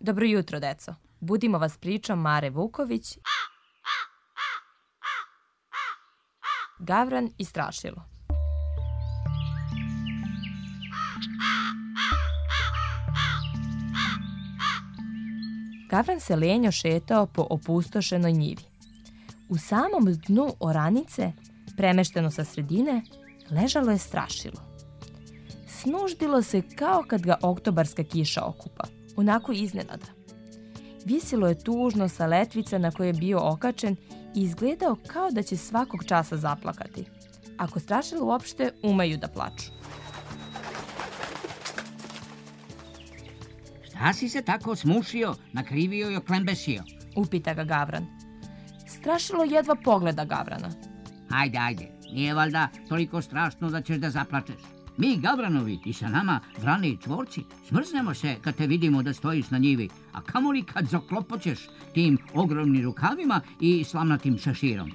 Dobro jutro, deco. Budimo vas pričom Mare Vuković, Gavran i Strašilo. Gavran se lenjo šetao po opustošenoj njivi. U samom dnu oranice, premešteno sa sredine, ležalo je Strašilo. Snuždilo se kao kad ga oktobarska kiša okupa, onako iznenada. Visilo je tužno sa letvice na kojoj je bio okačen i izgledao kao da će svakog časa zaplakati, ako Strašilo uopšte umeju da plaču. Šta si se tako smušio, nakrivio i oklembesio? Upita ga Gavran. Strašilo jedva pogleda Gavrana. Ajde, nije valjda toliko strašno da ćeš da zaplačeš. Mi, Gavranovi, i sa nama, vrane i čvorci, smrznemo se kad te vidimo da stojiš na njivi, a kamoli kad zaklopoćeš tim ogromnim rukavima i slamnatim šeširom.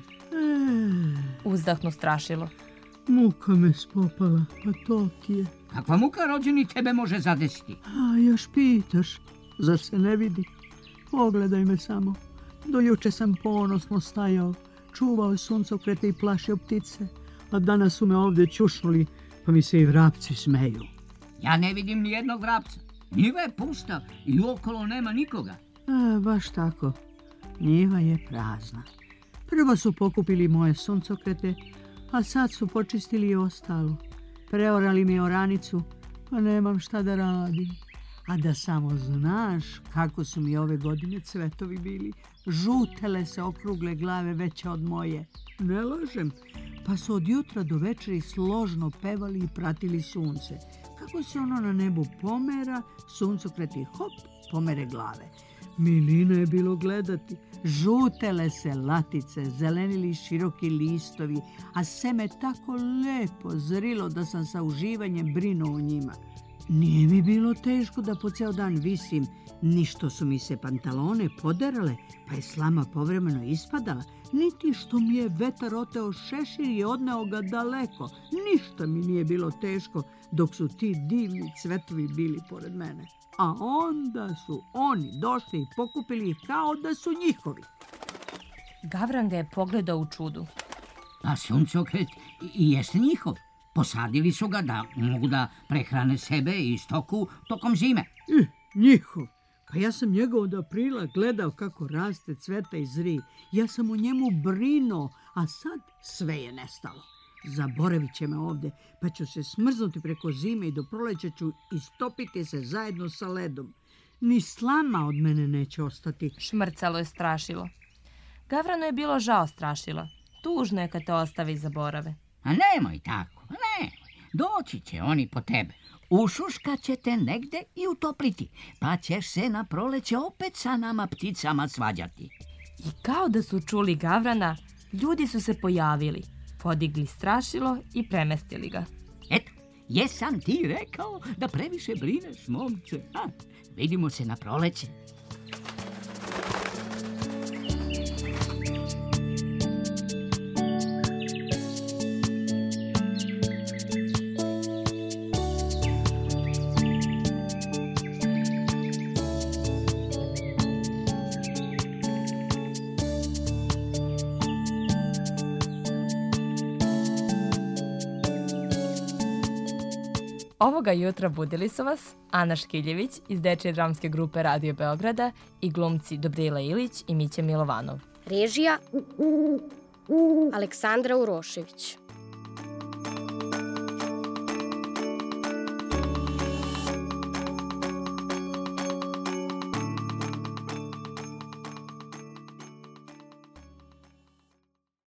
Uzdahnu Strašilo. Muka me spopala, a to ti je. Kakva muka rođeni tebe može zadesiti? A još pitaš, zar se ne vidi? Pogledaj me samo. Do juče sam ponosno stajao, čuvao suncokrete i plašio ptice, a danas su me ovdje ćušnuli, pa mi se i vrapci smeju. Ja ne vidim ni jednog vrapca. Njiva je pusta i okolo nema nikoga. Baš tako. Njiva je prazna. Prvo su pokupili moje suncokrete, a sad su počistili i ostalo. Preorali mi oranicu, pa nemam šta da radim. A da samo znaš kako su mi ove godine cvetovi bili. Žutele se okrugle glave veće od moje. Ne lažem, pa su od jutra do večeri složno pevali i pratili sunce. Kako se ono na nebu pomera, suncokreti hop, pomere glave. Milina je bilo gledati. Žutele se latice, zelenili široki listovi, a seme tako lepo zrilo da sam sa uživanjem brinuo o njima. Nije mi bilo teško da po ceo dan visim, ništo su mi se pantalone poderale, pa je slama povremeno ispadala, niti što mi je vetar oteo šešir i odneo ga daleko. Ništa mi nije bilo teško dok su ti divni cvetovi bili pored mene. A onda su oni došli i pokupili ih kao da su njihovi. Gavran ga je pogledao u čudu. A suncokret i jeste njihov. Posadili su ga da mogu da prehrane sebe i stoku tokom zime. Njihov. Pa ja sam njega od aprila gledao kako raste, cveta i zri. Ja sam o njemu brinuo, a sad sve je nestalo. Zaboravit će me ovdje, pa ću se smrznuti preko zime i do proleća ću istopiti se zajedno sa ledom. Ni slama od mene neće ostati. Šmrcalo je Strašilo. Gavranu je bilo žao Strašila. Tužno je kad te ostavi i zaborave. A nemoj tako, nemoj. Doći će oni po tebe. Ušuškat će te negde i utopliti, pa ćeš se na proleće opet sa nama pticama svađati. I kao da su čuli Gavrana, ljudi su se pojavili, podigli Strašilo i premestili ga. Eto, jesam ti rekao da previše brineš, momče? Vidimo se na proleće. Ovoga jutra budili su vas Ana Škiljević iz Dečije dramske grupe Radio Beograda i glumci Dobrila Ilić i Mića Milovanov. Režija Aleksandra Urošević.